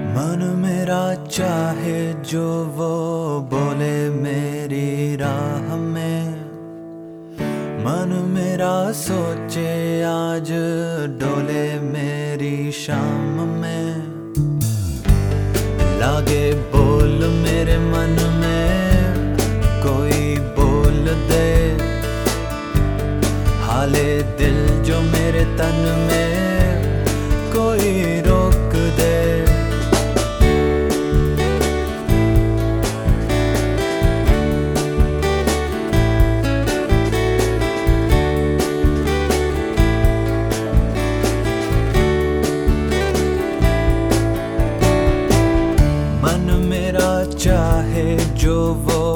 मन मेरा चाहे जो वो बोले मेरी राह में। मन मेरा सोचे आज डोले मेरी शाम में। लागे बोल मेरे मन में कोई बोल दे। हाले दिल जो मेरे तन में कोई रोक दे। चाहे जो वो